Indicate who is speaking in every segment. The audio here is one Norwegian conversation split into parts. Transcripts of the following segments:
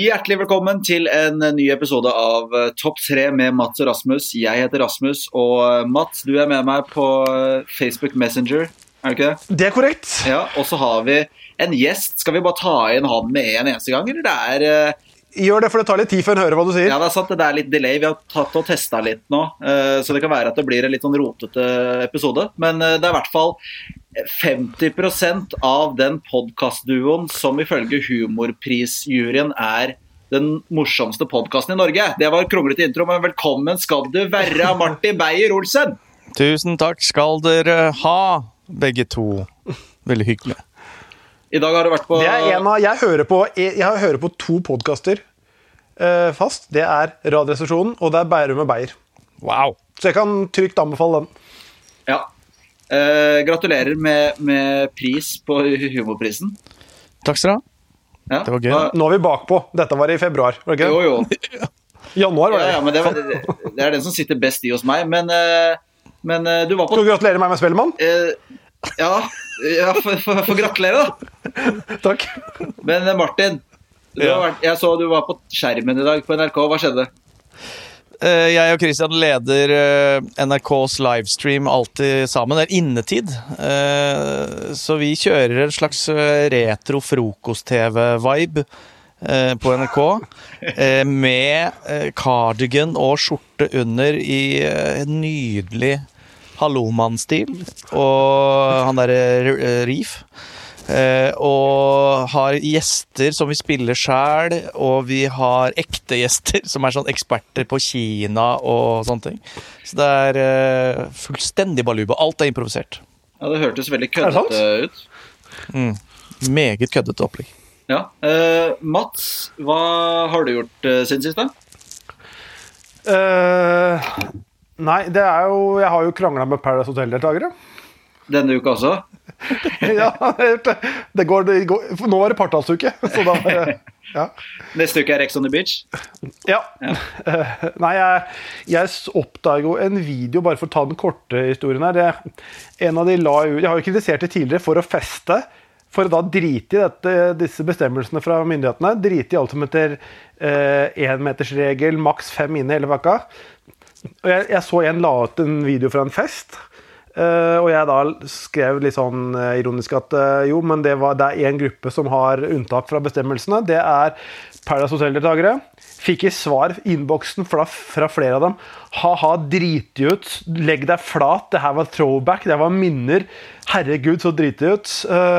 Speaker 1: Hjertelig velkommen til en ny episode av Topp 3 med Mats og Rasmus. Jeg heter Rasmus, og Mats, du er med meg på Facebook Messenger, er det ikke det?
Speaker 2: Det er korrekt.
Speaker 1: Ja, og så har vi en gjest. Skal vi bare ta inn han med en eneste gang, eller det er...
Speaker 2: Gjør det, for det tar litt tid før en hører hva du sier.
Speaker 1: Ja, det er sant, det er litt delay. Vi har tatt og testet litt nå, så det kan være at det blir en litt sånn rotete episode. Men det er i hvert fall 50% av den podcastduoen som ifølge humorprisjuryen er den morsomste podcasten i Norge. Det var kronglete intro, men velkommen skal du være, Martin Beyer-Olsen.
Speaker 3: Tusen takk skal dere ha, begge to. Veldig hyggelig.
Speaker 1: I dag har du vært på...
Speaker 2: Det er en av, jeg hører på 2 podcaster fast. Det er Radioresepsjonen, og det er Beirum og Beyer.
Speaker 3: Wow.
Speaker 2: Så jeg kan trygt anbefale den.
Speaker 1: Ja. Gratulerer med pris på humorprisen.
Speaker 3: Takk skal du ha.
Speaker 1: Ja.
Speaker 3: Det var gøy.
Speaker 2: Nå er vi bakpå. Dette var i februar, var det ikke?
Speaker 1: Jo.
Speaker 2: Januar var det.
Speaker 1: Ja, men det er den som sitter best i hos meg. Men du var på...
Speaker 2: Skal du gratulere meg med Spellemann?
Speaker 1: Ja, for gratulere da.
Speaker 2: Takk.
Speaker 1: Men Martin, jeg så du var på skjermen i dag på NRK. Hva skjedde?
Speaker 3: Jeg og Christian leder NRKs livestream alltid sammen. Det er innetid. Så vi kjører en slags retro frokost-tv-vibe på NRK med cardigan og skjorte under i nydelig hallomann-stil, og han der Rif, og har gjester som vi spiller selv, og vi har ekte gjester som er sånn eksperter på Kina og sånne ting. Så det er fullstendig baluba. Alt er improvisert.
Speaker 1: Ja, det hørtes veldig køddete ut.
Speaker 3: Meget køddete opplegg.
Speaker 1: Ja. Mats, hva har du gjort siden sist da?
Speaker 2: Nei, det er jo... Jeg har jo kranglet med Paradise Hotel-deltagere.
Speaker 1: Denne uka også?
Speaker 2: Ja, det går... Nå var det partallsuke, så da... Ja.
Speaker 1: Neste uke er Ex on the Beach?
Speaker 2: Ja. Nei, jeg oppdaget jo en video, bare for å ta den korte historien her. En av de la ut... Jeg har jo kritisert det tidligere for å feste, for å da drite i disse bestemmelsene fra myndighetene. Drite i alt som heter 1-metersregel, maks 5 inne hele vekka. Og jeg så en la ut en video fra en fest, og jeg da skrev litt sånn ironisk at jo, men det er en gruppe som har unntak fra bestemmelsene. Det er Paradise Hotel-deltagere. Fikk i svar innboksen fra flere av dem. Haha, driti ut. Legg deg flat. Det her var throwback. Det var minner. Herregud, så driti ut.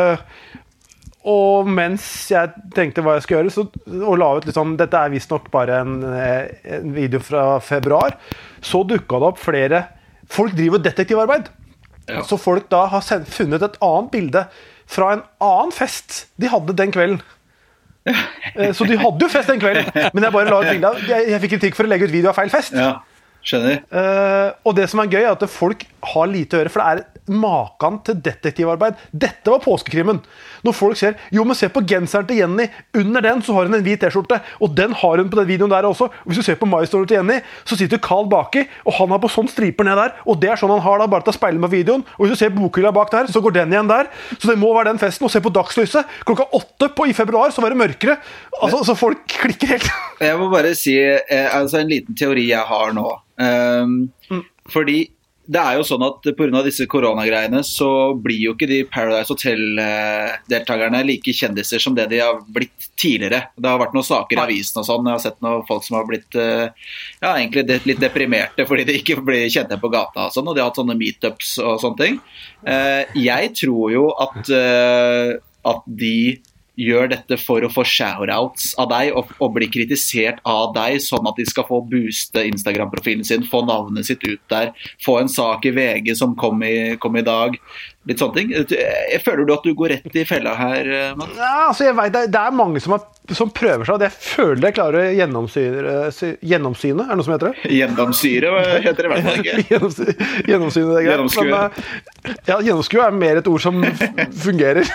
Speaker 2: Og mens jeg tenkte hva jeg skulle gjøre, og la ut liksom, dette er vist nok bare en video fra februar, så dukket det opp flere. Folk driver detektivarbeid. Ja. Så folk da har funnet et annet bilde fra en annen fest de hadde den kvelden. Så de hadde jo fest den kvelden, men jeg bare la ut bilde. Jeg fikk kritikk for å legge ut video av feil fest.
Speaker 1: Ja, skjønner.
Speaker 2: Og det som er gøy er at folk har lite å gjøre, for det er maken til detektivarbeid. Dette var påskekrimmen. Når folk ser, jo, men se på genseren til Jenny, under den så har hun en hvit t-skjorte, og den har hun på den videoen der også. Og hvis du ser på MyStory til Jenny, så sitter Carl baki, og han har på sånn striper ned der, og det er sånn han har da, bare til å speile med videoen. Og hvis du ser bokhylla bak der, så går den igjen der. Så det må være den festen, og se på dagslyset. Klokka 8 i februar, så var det mørkere. Altså, så folk klikker helt.
Speaker 1: Jeg må bare si, altså en liten teori jeg har nå. Fordi det er jo sånn at på grunn av disse koronagreiene så blir jo ikke de Paradise Hotel-deltakerne like kjendiser som det de har blitt tidligere. Det har vært noen saker i avisen og sånn. Jeg har sett noen folk som har blitt egentlig litt deprimerte fordi de ikke blir kjente på gata og sånn, og de har hatt sånne meetups og sånne ting. Jeg tror jo at de gjør dette for å få shoutouts av deg og bli kritisert av deg, sånn at de skal få booste Instagram-profilen sin, få navnet sitt ut der, få en sak i VG som kom i dag, litt sånne ting. Føler du at du går rett i fella her, Mats?
Speaker 2: Ja, altså jeg vet, det er mange som prøver seg, og jeg føler jeg klarer å gjennomsyne, er det noe som heter det?
Speaker 1: Gjennomsyre heter det i hvert fall ikke.
Speaker 2: Gjennomsyne, det er greit.
Speaker 1: Gjennomskue.
Speaker 2: Ja, gjennomskue er mer et ord som fungerer.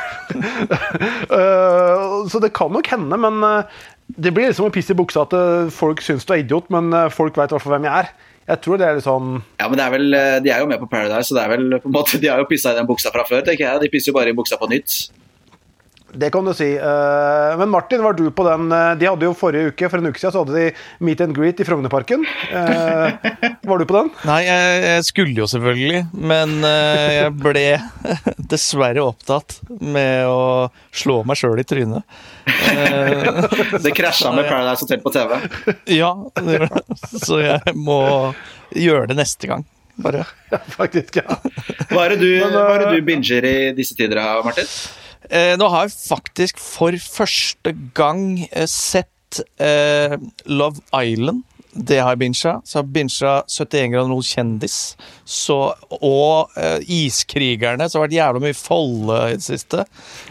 Speaker 2: Så det kan nok hende, men det blir liksom en piss i buksa at folk synes du er idiot, men folk vet i hvert fall hvem jeg er. Jeg tror det er litt sånn...
Speaker 1: Ja, men det er vel, de er jo med på Paradise, så det er vel på en måte, de har jo pisset i den buksa fra før, tenker jeg. De pisser jo bare i buksa på nytt.
Speaker 2: Det kan du si. Men Martin, var du på den? De hadde jo for en uke siden, så hadde de Meet and Greet i Frognerparken. Var du på den?
Speaker 3: Nei, jeg skulle jo selvfølgelig, men jeg ble dessverre opptatt med å slå meg selv i trynet.
Speaker 1: Det krasjet med Paradise Hotel på TV.
Speaker 3: Ja, så jeg må gjøre det neste gang. Bare.
Speaker 2: Ja, faktisk, ja.
Speaker 1: Hva er det du binger i disse tider, Martin?
Speaker 3: Nå har jeg faktisk for første gang sett Love Island. Det har jeg binget. Så jeg har binget 71 grader nord kjendis. Og Iskrigerne, så har det vært jævlig mye folde i det siste.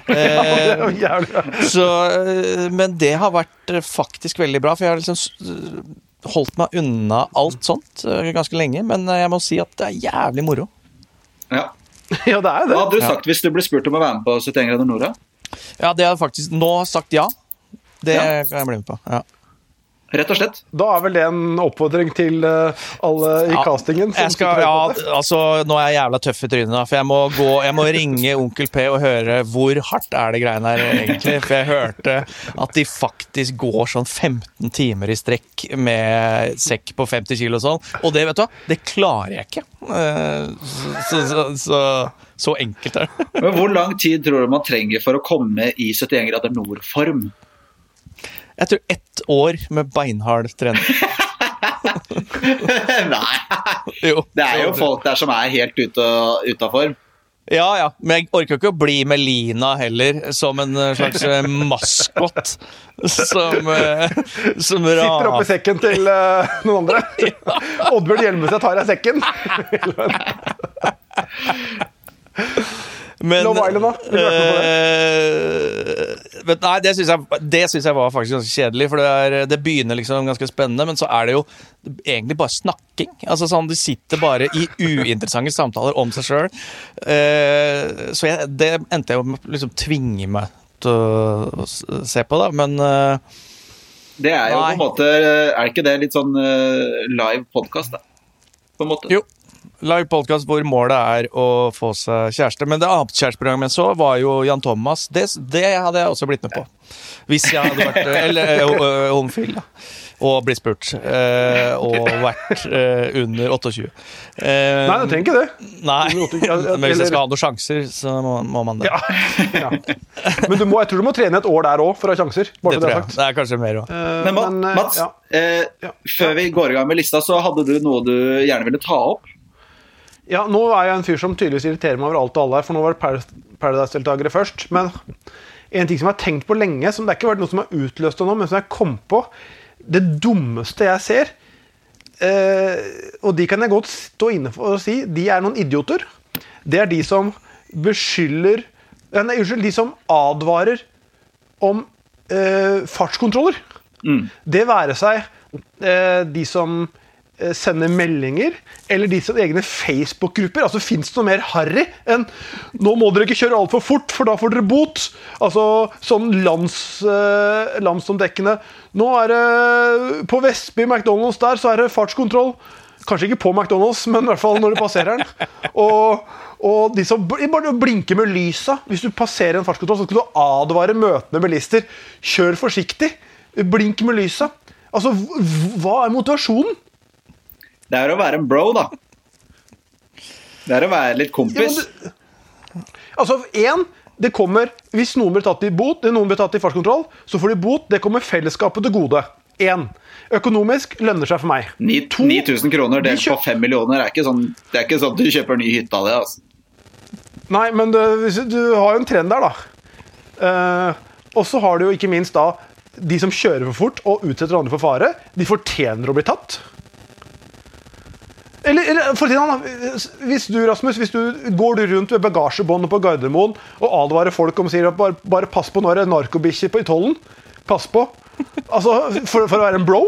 Speaker 3: Men det har vært faktisk veldig bra, for jeg har liksom holdt meg unna alt sånt ganske lenge, men jeg må si at det er jævlig moro.
Speaker 1: Ja.
Speaker 2: Ja, det er det.
Speaker 1: Hva hadde du sagt hvis du ble spurt om å være med på 71 grader nord?
Speaker 3: Ja, det har jeg faktisk nå sagt ja. Det kan jeg bli med på, ja.
Speaker 1: Rett og slett.
Speaker 2: Da er vel det en oppfordring til alle i castingen.
Speaker 3: Nå er jeg jævla tøff i trynet da, for jeg må ringe Onkel P og høre hvor hardt er det greiene her egentlig, for jeg hørte at de faktisk går sånn 15 timer i strekk med sekk på 50 kilo og sånn, og det, vet du hva, det klarer jeg ikke. Så enkelt er det.
Speaker 1: Men hvor lang tid tror du man trenger for å komme i 71 grader nord-form?
Speaker 3: Jeg tror 1 år med beinhard trening.
Speaker 1: Nei. Jo, det er jo folk der som er helt ute av form.
Speaker 3: Ja, men jeg orker jo ikke å bli med Lina heller, som en slags maskott. Som
Speaker 2: sitter oppe i sekken til noen andre. Oddbjørn Hjelmestad tar av sekken.
Speaker 3: Men,
Speaker 2: Love Island da? Vil du være med på det?
Speaker 3: Nei, det synes jeg var faktisk ganske kjedelig, for det begynner liksom ganske spennende, men så er det jo egentlig bare snakking. Altså sånn, de sitter bare i uinteressante samtaler om seg selv. Så det endte jeg jo liksom tvinge meg til å se på da, men
Speaker 1: det er jo på en måte, er ikke det litt sånn live podcast da? På en måte?
Speaker 3: Jo. Live podcast hvor målet er å få seg kjæreste. Men det annet kjæresteprogrammet jeg så var jo Jan Thomas. Det hadde jeg også blitt med på. Hvis jeg hadde vært homofil da. Og blitt spurt. Og vært under 28.
Speaker 2: Nei, du trenger ikke det.
Speaker 3: Nei, men hvis jeg skal ha noen sjanser, så må man det.
Speaker 2: Ja. Men jeg tror du må trene 1 år der også for å ha sjanser.
Speaker 3: Det tror jeg. Det er kanskje mer også.
Speaker 1: Men Mats, før vi går i gang med lista, så hadde du noe du gjerne ville ta opp?
Speaker 2: Ja, nå er jeg en fyr som tydeligvis irriterer meg over alt og alle her, for nå var det Paradise-deltagere først, men en ting som jeg har tenkt på lenge, som det ikke har vært noe som har utløst nå, men som jeg kom på, det dummeste jeg ser, og de kan jeg godt stå inne for å si, de er noen idioter. Det er de som de som advarer om fartskontroller. Det være seg de som sender meldinger, eller de som egne Facebook-grupper. Altså, finnes det noe mer harry enn nå må dere ikke kjøre alt for fort, for da får dere bot. Altså, sånn landsomdekkende. Nå er det på Vestby McDonald's der, så er det fartskontroll. Kanskje ikke på McDonald's, men i hvert fall når du passerer den. Og de som bare blinker med lysa. Hvis du passerer en fartskontroll, så skal du advare møtende bilister. Kjør forsiktig. Blink med lysa. Altså, hva er motivasjonen?
Speaker 1: Det er å være en bro, da. Det er å være litt kompis.
Speaker 2: Det kommer, hvis noen blir tatt i bot, noen blir tatt i fartskontroll, så får de bot, det kommer fellesskapet til gode. 1. Økonomisk lønner seg for meg.
Speaker 1: 9.000 kroner delt på 5 millioner, det er ikke sånn at du kjøper en ny hytte av det, altså.
Speaker 2: Nei, men du har jo en trend der, da. Og så har du jo ikke minst da, de som kjører for fort og utsetter andre for fare, de fortjener å bli tatt. Eller for hvis du, Rasmus, går rundt ved bagasjebåndet på Gardermoen og advarer folk om å si at bare pass på når det er narkobikkjer i tollen. Pass på. Altså, for å være en bro.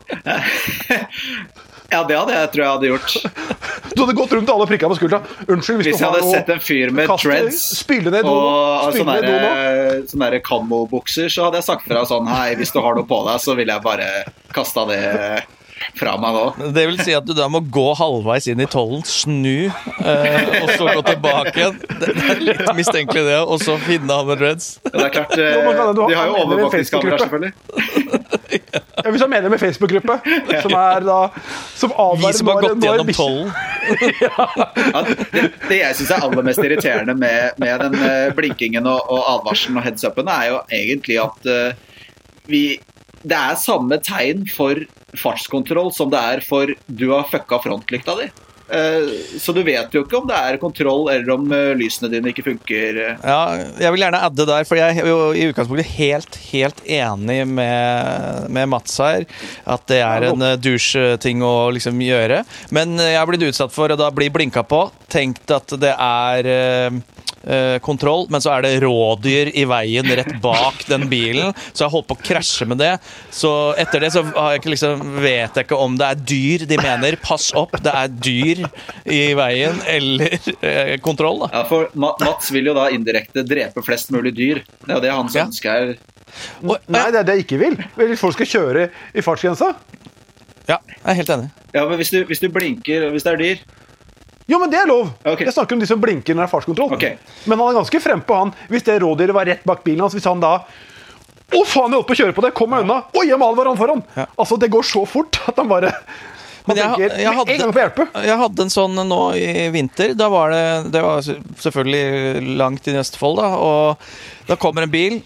Speaker 1: Ja, det hadde jeg tror jeg hadde gjort.
Speaker 2: Du hadde gått rundt alle prikker på skuldra. Unnskyld,
Speaker 1: hvis jeg hadde sett en fyr med dreads og sånne der camo-bukser, så hadde jeg sagt fra sånn, hei, hvis du har noe på deg, så vil jeg bare kaste det fra meg nå.
Speaker 3: Det vil si at du da må gå halvveis inn I tollen, snu, og så gå tilbake igjen. Det litt mistenkelig det, og så finne ham med dreads.
Speaker 1: Det klart, de har jo overvåkningskamera selvfølgelig.
Speaker 2: Ja, hvis jeg mener med Facebook-gruppe, som da som
Speaker 3: vi som har gått gjennom tollen.
Speaker 1: Ja, det jeg synes aller mest irriterende med den blinkingen og advarselen og heads-upen jo egentlig at det samme tegn for fartskontroll som det for du har fucka frontlykta di. Så du vet jo ikke om det kontroll eller om lysene dine ikke funker.
Speaker 3: Ja, jeg vil gjerne adde der, for jeg jo I utgangspunktet helt enig med Mats her, at det en douche-ting å liksom gjøre. Men jeg har blitt utsatt for å da bli blinka på, tenkt at det kontroll, men så det rådyr I veien rett bak den bilen, så jeg holdt på å krasje med det. Så etter det så har jeg ikke vet jeg ikke om det dyr de mener, pass opp, det dyr I veien, eller kontroll da.
Speaker 1: Ja, for Mats vil jo da indirekte drepe flest mulig dyr. Det jo det hans ønske
Speaker 2: Nei, det det jeg ikke vil. Folk skal kjøre I fartsgrensa.
Speaker 3: Ja, jeg helt enig.
Speaker 1: Ja, men hvis du blinker, hvis det dyr
Speaker 2: Jo, men det lov.
Speaker 1: Okay.
Speaker 2: Jeg snakker om de som blinker når det fartskontroll.
Speaker 1: Okay.
Speaker 2: Men han ganske frempå han. Hvis det rådyret var rett bak bilen hans, hvis han da faen, jeg holdt på å kjøre på det, kom meg unna. Jeg mal var han foran. Ja. Altså, det går så fort at han bare
Speaker 3: Men jeg hadde en sånn nå I vinter. Da var det var selvfølgelig langt I Østfold da, og da kommer en bil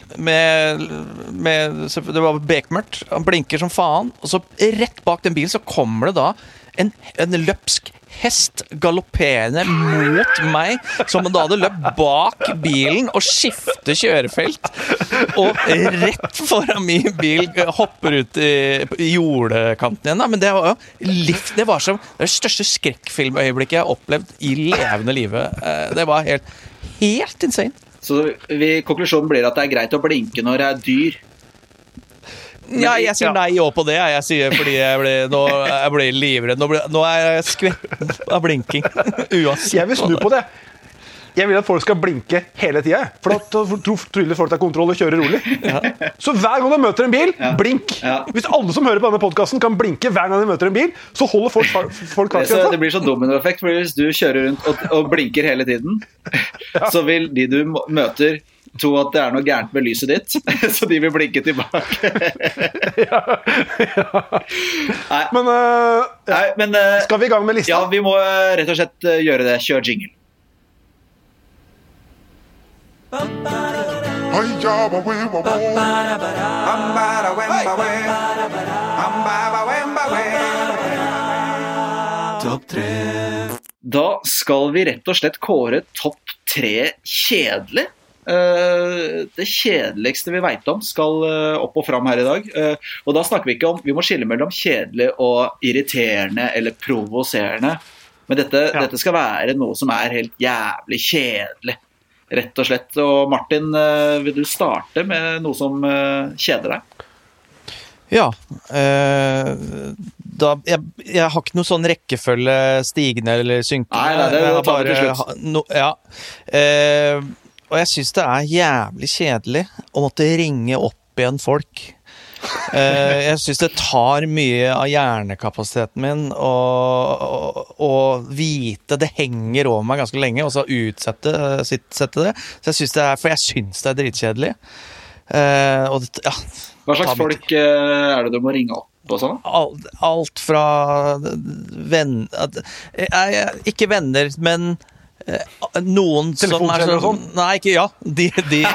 Speaker 3: det var bekmørkt. Han blinker som faen, og så rett bak den bilen så kommer det da en løpsk hest galopperende mot meg, som da hadde løpt bak bilen og skiftet kjørefelt, og rett foran min bil hopper ut I jordkanten igjen da. Men det var jo det var som det største skrekkfilmøyeblikket jeg har opplevd I levende livet. Det var helt insane.
Speaker 1: Så konklusjonen blir at det greit å blinke når det dyr.
Speaker 3: Ja, jeg sier nei også på det. Jeg sier fordi jeg blir livredd. Nå jeg skvett av blinking. Uansett.
Speaker 2: Jeg vil snu på det. Jeg vil at folk skal blinke hele tiden. For da tror folk kontroll og kjører rolig. Ja. Så hver gang de møter en bil, blink. Ja. Hvis alle som hører på denne podcasten kan blinke hver gang de møter en bil, så holder folk
Speaker 1: det blir så dominoeffekt, for hvis du kjører rundt og blinker hele tiden, så vil de du møter tro at det noe gærent med lyset ditt, så de vil blinke tilbake.
Speaker 2: Men, skal vi I gang med lista?
Speaker 1: Ja, vi må rett og slett gjøre det. Kjør jingle. Topp 3. Da skal vi rett og slett kåre topp 3 kjedelig. Det kjedeligste vi vet om skal opp og fram her I dag, og da snakker vi ikke om vi må skille mellom kjedelig og irriterende eller provoserende, men dette skal være noe som helt jævlig kjedelig, rett og slett. Og Martin, vil du starte med noe som kjeder deg?
Speaker 3: Ja, jeg har ikke noe sånn rekkefølge stigende eller synkende.
Speaker 1: Nei, det tar vi til slutt.
Speaker 3: Og jeg synes det jævlig kjedelig å måtte ringe opp igjen folk. Jeg synes det tar mye av hjernekapasiteten min og vite det henger over meg ganske lenge, og så utsette det. Så jeg synes det dritkjedelig.
Speaker 1: Hva slags folk det du må ringe opp og sånn?
Speaker 3: Alt fra ikke venner, men noen som sånn nei, ikke, ja de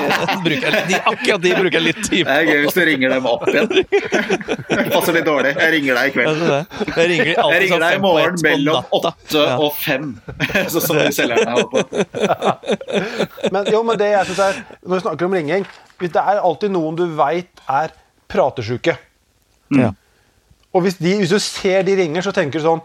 Speaker 3: bruker litt tid på.
Speaker 1: Det gøy hvis du ringer dem opp igjen. Det passer litt dårlig. Jeg ringer deg I kveld.
Speaker 3: Jeg ringer
Speaker 1: deg I morgen mellom 8 og 5. Så som de selgerne holder på.
Speaker 2: Men det jeg synes når vi snakker om ringing, hvis det alltid noen du vet pratesyke. Og hvis du ser de ringer, så tenker du sånn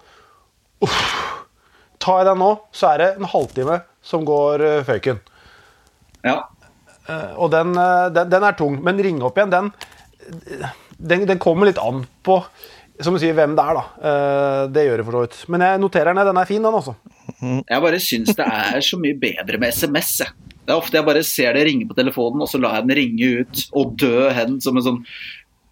Speaker 2: tar jeg den nå, så det en halvtime som går føyken.
Speaker 1: Ja.
Speaker 2: Og den tung, men ring opp igjen, den kommer litt an på, som du sier, hvem det da. Det gjør det for så vidt. Men jeg noterer den fin, den også.
Speaker 1: Jeg bare synes det så mye bedre med SMS. Det ofte jeg bare ser det ringe på telefonen, og så lar jeg den ringe ut og dø hen som en sånn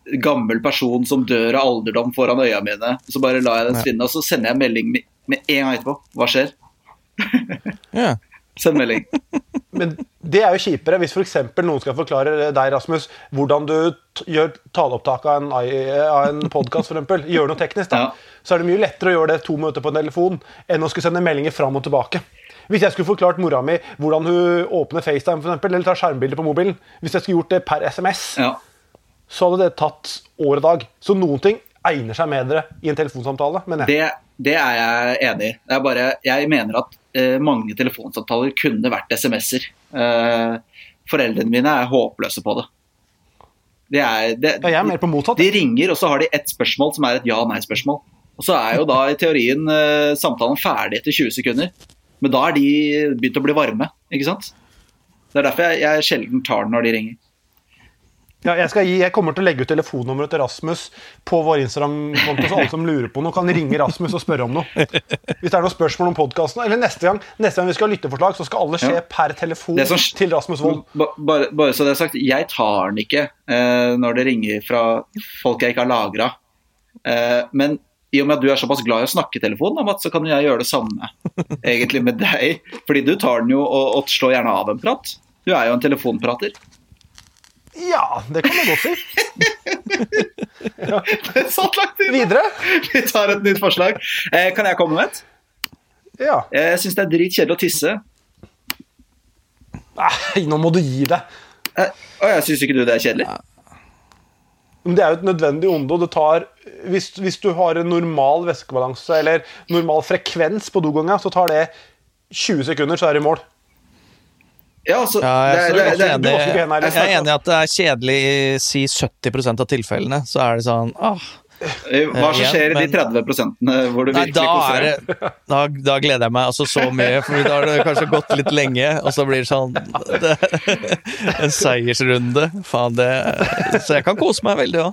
Speaker 1: gammel person som dør av alderdom foran øya mine, så bare lar jeg den svinne, og så sender jeg melding med en gang etterpå. Hva skjer?
Speaker 3: Ja.
Speaker 1: Send melding.
Speaker 2: Men det jo kjipere hvis for eksempel noen skal forklare deg, Rasmus, hvordan du gjør taleopptak av en podcast, for eksempel. Gjør noe teknisk, da.
Speaker 1: Ja.
Speaker 2: Så det mye lettere å gjøre det 2 minutter på en telefon enn å skulle sende meldinger fram og tilbake. Hvis jeg skulle forklart mora mi hvordan hun åpner FaceTime, for eksempel, eller tar skjermbilder på mobilen, hvis jeg skulle gjort det per SMS, så hadde det tatt år og dag. Så noen ting egner seg med dere i en telefonsamtale, mener jeg.
Speaker 1: Det jeg enig i. Det bare, jeg mener at mange telefonsamtaler kunne vært SMS-er. Foreldrene mine håpløse på det. Jeg
Speaker 2: mer på motsatt.
Speaker 1: De ringer, og så har de et spørsmål som et ja-nei-spørsmål. Og så jo da i teorien samtalen ferdig etter 20 sekunder. Men da de begynt å bli varme, ikke sant? Det derfor jeg sjelden tar den når de ringer.
Speaker 2: Ja, jeg kommer til å legge ut telefonnummeret til Rasmus på vår Instagram-konto, så alle som lurer på noe kan ringe Rasmus og spørre om noe. Hvis det noen spørsmål om podcasten, eller neste gang vi skal ha lytteforslag, så skal alle skje per telefon til Rasmus Wold.
Speaker 1: Bare så det sagt, jeg tar den ikke når det ringer fra folk jeg ikke har lagret. Men i og med at du såpass glad i å snakke i telefon, så kan jeg gjøre det samme egentlig med deg. Fordi du tar den jo og slår gjerne av en prat. Du jo en telefonprater.
Speaker 2: Ja, det kan man godt si.
Speaker 1: Ja. Det satt langt inn.
Speaker 2: Videre.
Speaker 1: Vi tar et nytt forslag. Kan jeg komme med et?
Speaker 2: Ja.
Speaker 1: Jeg synes det dritkjedelig å tisse.
Speaker 2: Nei, nå må du gi deg.
Speaker 1: Jeg synes ikke du det kjedelig?
Speaker 2: Men det jo et nødvendig onde, og det tar, hvis du har en normal væskebalanse, eller normal frekvens på dogangen, så tar det 20 sekunder, så det i mål.
Speaker 1: Ja, altså,
Speaker 3: jeg enig i at det kjedelig i si 70% av tilfellene, så det sånn,
Speaker 1: hva som skjer i de 30% hvor du virkelig koser deg?
Speaker 3: Da gleder jeg meg altså så mye, for da har det kanskje gått litt lenge, og så blir det sånn en seiersrunde. Faen, så jeg kan kose meg veldig,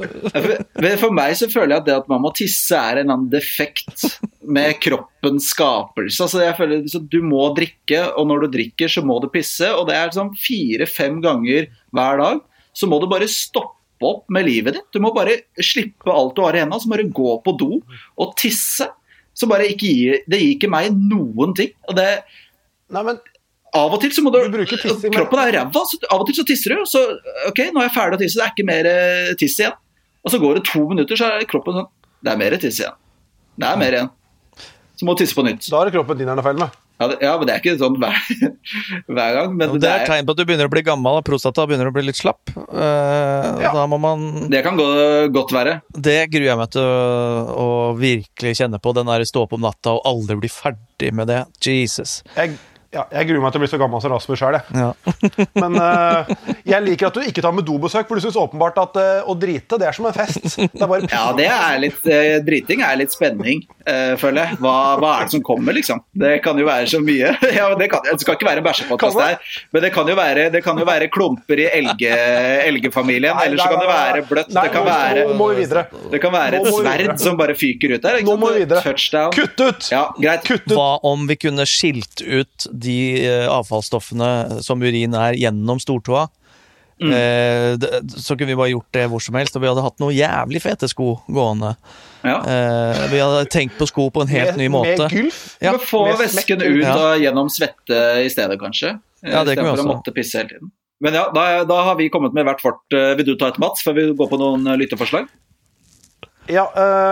Speaker 1: For meg så føler jeg at det at man må tisse en eller annen defekt med kroppens skapelse. Altså jeg føler at du må drikke, og når du drikker så må du pisse, og det sånn 4-5 ganger hver dag, så må du bare stoppe opp med livet ditt. Du må bare slippe alt du har i hendene, så bare gå på do og tisse. Så bare det gir ikke meg noen ting. Og det, av og til så må du kroppen ræva, så av og til så tisser du, så ok, nå jeg ferdig å tisse, det ikke mer tiss igjen. Og så går det 2 minutter, så kroppen sånn, det mer tiss igjen. Det mer igjen. Så må du tisse på nytt.
Speaker 2: Da det kroppen din noe feil med.
Speaker 1: Ja, men det ikke sånn hver gang. Men
Speaker 3: det tegn på at du begynner å bli gammel, og prostata begynner å bli litt slapp. Da må man...
Speaker 1: Det kan godt være.
Speaker 3: Det gruer jeg meg til å virkelig kjenne på, den der stå opp om natta og aldri bli ferdig med det. Jesus.
Speaker 2: Jeg gruer meg til å bli så gammel som Rasmus selv, Men jeg liker at du ikke tar med dobesøk, for du synes åpenbart at å drite, det som en fest. Det bare
Speaker 1: ja, det litt driting litt spenning, føler jeg. Hva det som kommer, liksom? Det kan jo være så mye. Ja, det skal ikke være en bæsjepodcast der, men det kan jo være klumper i elgefamilien, eller så kan det være bløtt. Det kan være et sverd som bare fyker ut der.
Speaker 2: Nå må vi videre.
Speaker 1: Touchdown.
Speaker 2: Kutt ut!
Speaker 1: Ja, greit.
Speaker 3: Hva om vi kunne skilt ut de avfallsstoffene som urin gjennom stortåa, så kunne vi bare gjort det hvor som helst, og vi hadde hatt noe jævlig fete sko gående. Vi hadde tenkt på sko på en helt ny måte.
Speaker 2: Med gulf?
Speaker 1: Ja. Få væsken ut gjennom svette i stedet, kanskje.
Speaker 3: Ja, det kan vi også.
Speaker 1: For å måtte pisse hele tiden. Men ja, da har vi kommet med hvert vårt. Vil du ta et, Mats, før vi går på noen lytteforslag?
Speaker 2: Ja,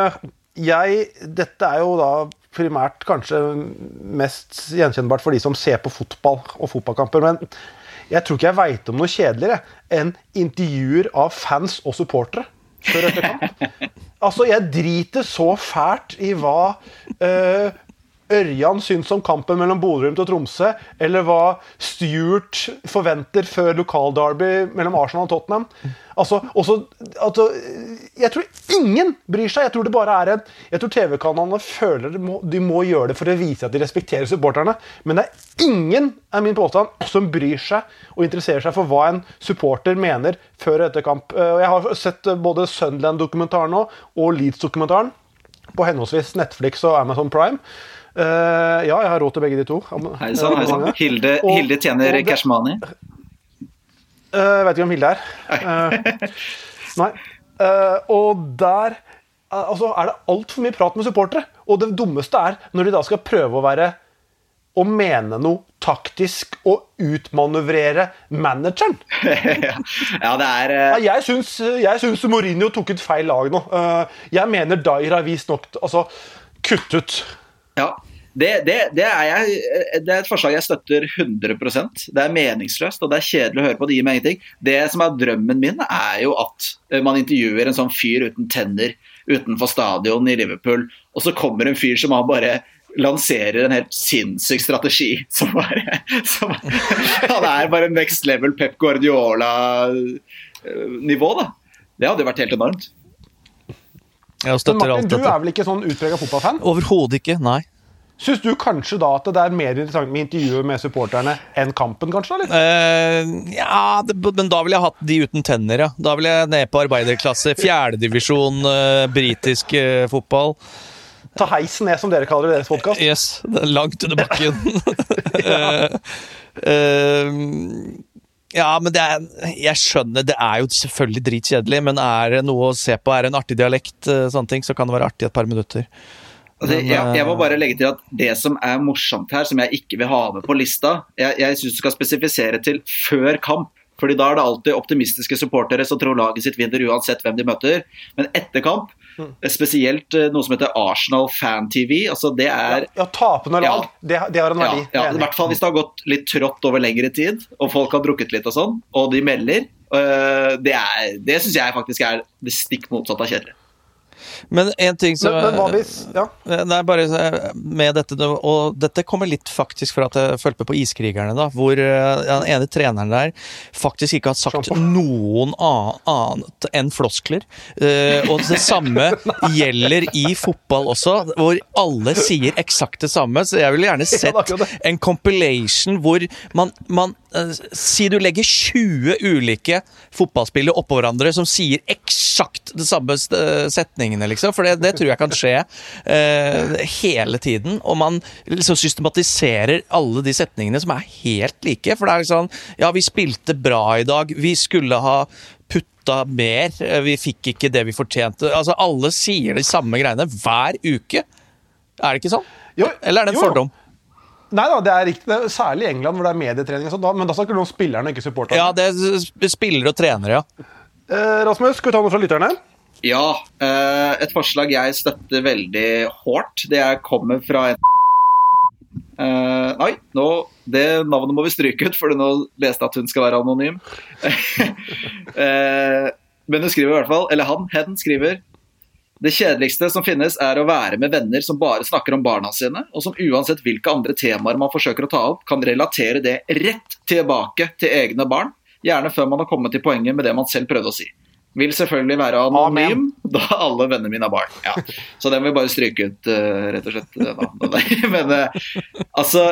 Speaker 2: dette jo da primært kanskje mest gjenkjennbart for de som ser på fotball og fotballkamper, men jeg tror ikke jeg vet om noe kjedeligere enn intervjuer av fans og supportere før etter kamp. Altså, jeg driter så fælt i hva Ørjan synes om kampen mellom Bodø og Tromsø, eller hva Stuart forventer før lokalderby mellom Arsenal og Tottenham. Altså, jeg tror ingen bryr seg. Jeg tror det bare jeg tror TV-kanalene føler de må gjøre det for å vise at de respekterer supporterne, men det ingen, min påstand, som bryr seg og interesserer seg for hva en supporter mener før og etter kamp. Jeg har sett både Sunderland-dokumentaren nå og Leeds-dokumentaren på henholdsvis Netflix og Amazon Prime. Ja, jeg har råd til begge de to.
Speaker 1: Hei sann. Hilde tjener cash money.
Speaker 2: Jeg vet ikke om Hilde Nei. Og der altså, det alt for mye prat med supportere. Og det dummeste når de da skal prøve å mene noe taktisk og utmanøvrere manageren.
Speaker 1: Ja, det
Speaker 2: Jeg synes Mourinho tok et feil lag nå. Jeg mener Dyer har vist nok kutt ut.
Speaker 1: Ja, det er et forslag jeg støtter 100%. Det er meningsløst, og det er kjedelig å høre på, det gir meg ingenting. Det som er drømmen min jo at man intervjuer en sånn fyr uten tenner utenfor stadion i Liverpool, og så kommer en fyr som har bare lanserer en helt sinnssyk strategi som han bare next level Pep Guardiola nivå da. Det hadde jo vært helt enormt.
Speaker 3: Jeg støtter
Speaker 2: Martin,
Speaker 3: alt dette.
Speaker 2: Du vel ikke sånn utpreget fotballfan?
Speaker 3: Overhodet ikke, nei.
Speaker 2: Synes du kanskje da at det mer interessant med intervjuet med supporterne enn kampen, kanskje? Eller?
Speaker 3: Ja, men da vil jeg ha hatt de uten tenner, ja. Da vil jeg ned på arbeiderklasse, 4. divisjon, britisk fotball.
Speaker 2: Ta heisen ned, som dere kaller det i deres podcast.
Speaker 3: Yes, langt under bakken. Ja, men jeg skjønner, det jo selvfølgelig dritkjedelig, men det noe å se på, det en artig dialekt, sånne ting, så kan det være artig et par minutter.
Speaker 1: Jeg må bare legge til at det som morsomt her, som jeg ikke vil ha med på lista, jeg synes du skal spesifisere til før kamp, fordi da det alltid optimistiske supportere som tror laget sitt vinner uansett hvem de møter, men etter kamp, spesielt noe som heter Arsenal Fan TV, altså det
Speaker 2: tapende lag, det har en verdi.
Speaker 1: Ja, i hvert fall hvis det har gått litt trått over lengre tid, og folk har drukket litt og sånn, og de melder, det synes jeg faktisk det stikk motsatt av kjedelig.
Speaker 3: Men en ting som
Speaker 2: men hva hvis, ja.
Speaker 3: Nei, bare med dette, og dette kommer litt faktisk fra at jeg følte på Iskrigerne da, hvor den ene treneren der faktisk ikke har sagt noen annet enn floskler, og det samme gjelder i fotball også, hvor alle sier eksakt det samme, så jeg vil gjerne sett en compilation hvor man si du legger 20 ulike fotballspillere oppå hverandre som sier eksakt det samme setningene, liksom, for det tror jeg kan skje hele tiden, og man liksom systematiserer alle de setningene som helt like, for det sånn, ja, vi spilte bra i dag, vi skulle ha putta mer, vi fikk ikke det vi fortjente, altså alle sier de samme greiene hver uke, det ikke sånn?
Speaker 2: Jo,
Speaker 3: eller det en fordom?
Speaker 2: Nei da, det riktig, særlig i England hvor det medietrening og sånt, men da snakker du om spillerne, ikke supporterne.
Speaker 3: Ja, det spillere og trenere, ja.
Speaker 2: Rasmus, skal vi ta noe fra lytterne?
Speaker 1: Ja, et forslag jeg støtter veldig hårdt, det kommer fra det navnet må vi stryke ut, for nå leste at hun skal være anonym. Men hun skriver i hvert fall, eller hen skriver: det kjedeligste som finnes å være med venner som bare snakker om barna sine, og som uansett hvilke andre temaer man forsøker å ta opp, kan relatere det rett tilbake til egne barn, gjerne før man har kommet til poenget med det man selv prøvde å si. Vil selvfølgelig være anonym, da alle vennene mine har barn. Ja. Så den vil bare stryke ut, rett og slett. Men altså,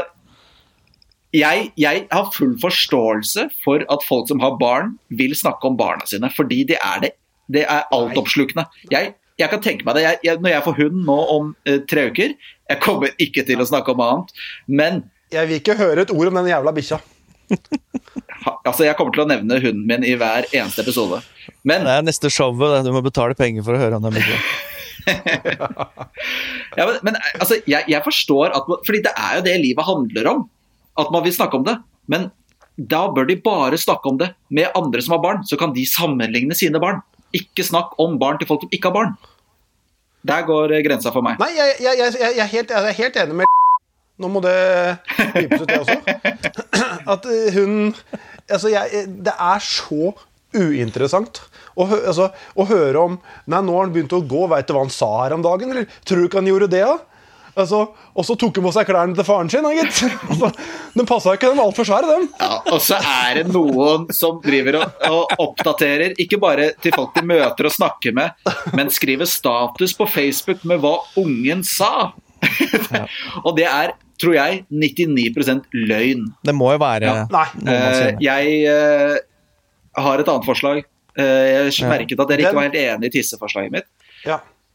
Speaker 1: jeg har full forståelse for at folk som har barn vil snakke om barna sine, fordi det altoppslukende. Jeg kan tenke meg det, når jeg får hund nå om 3 uker, jeg kommer ikke til å snakke om annet, men
Speaker 2: jeg vil ikke høre et ord om den jævla bikkja.
Speaker 1: Altså, jeg kommer til å nevne hunden min i hver eneste episode. Men
Speaker 3: det neste showet, du må betale penger for å høre om den bikkja.
Speaker 1: Ja, men altså, jeg forstår at, fordi det jo det livet handler om, at man vil snakke om det, men da bør de bare snakke om det med andre som har barn, så kan de sammenligne sine barn. Ikke snakk om barn til folk som ikke har barn. Der går grensa for meg. Nei,
Speaker 2: jeg helt enig med nå må det pipes ut det også. At hun altså det så uinteressant å høre om nei, nå har han begynt å gå, vet du hva han sa her om dagen, eller tror du ikke han gjorde det da? Altså, og så tok han på seg klærne til faren sin, gitt. Altså, den passet ikke, den var alt for svære, den.
Speaker 1: Ja, og så det noen som driver og oppdaterer, ikke bare til folk de møter og snakker med, men skriver status på Facebook med hva ungen sa. Ja. Og det tror jeg, 99% løgn.
Speaker 3: Det må jo være...
Speaker 1: Ja. Jeg har et annet forslag. Jeg merket at dere ikke var helt enig i tisseforslaget mitt.
Speaker 2: Ja.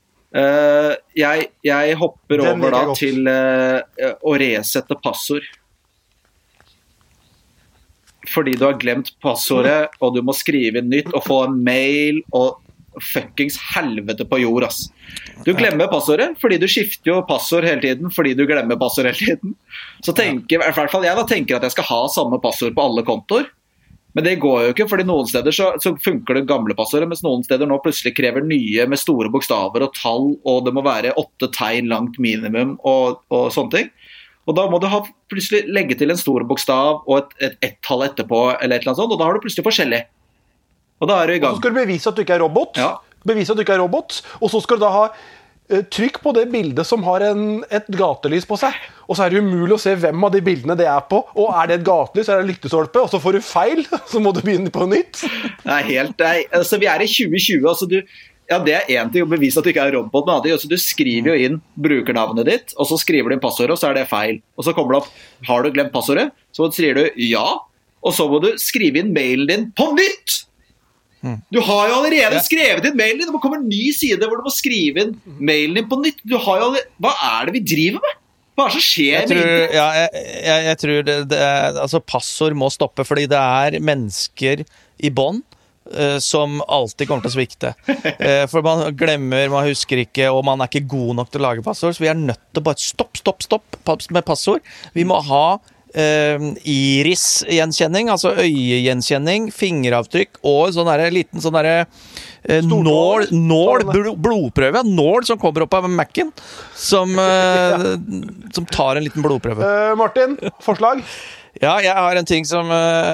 Speaker 1: Jeg hopper over da til å resette passord. Fordi du har glemt passordet, og du må skrive nytt og få en mail, og fuckings helvete på jord, ass. Du glemmer passordet, fordi du skifter jo passord hele tiden, fordi du glemmer passord hele tiden. Så tenker, i hvert fall jeg da tenker at jeg skal ha samme passord på alle kontoer. Men det går jo ikke, fordi noen steder så funker det gamle passordet, mens noen steder nå plutselig krever nye med store bokstaver og tall, og det må være 8 tegn langt minimum og sånne ting. Og da må du plutselig legge til en stor bokstav og et tall etterpå, eller et eller annet sånt, og da har du plutselig forskjellig. Og da er du i gang.
Speaker 2: Og så skal du bevise at du ikke er robot.
Speaker 1: Ja.
Speaker 2: Bevise at du ikke er robot, og så skal du da ha trykk på det bildet som har et gatelys på seg, og så er det umulig å se hvem av de bildene det er på, og er det et gatelys, er det lyktestolpe, og så får du feil, så må du begynne på nytt.
Speaker 1: Altså vi er i 2020, altså det er en ting å bevise at du ikke er robot, men altså du skriver jo inn brukernavnet ditt, og så skriver du inn passordet, og så er det feil. Og så kommer det opp, har du glemt passordet? Så sier du ja, og så må du skrive inn mailen din på nytt! Du har jo allerede skrevet inn mailen din. Det må komme en ny side hvor du må skrive inn mailen din på nytt. Hva er det vi driver med? Hva er det som skjer med internett?
Speaker 3: Jeg tror altså passord må stoppe, fordi det er mennesker i bånd som alltid kommer til å svikte. For man glemmer, man husker ikke, og man er ikke god nok til å lage passord, så vi er nødt til å bare stopp med passord. Vi må ha iris-gjenkjenning, altså øyegjenkjenning, fingeravtrykk og liten blodprøve, nål som kommer opp av Mac'en, som tar en liten blodprøve.
Speaker 2: Martin, forslag?
Speaker 3: Ja, jeg har en ting som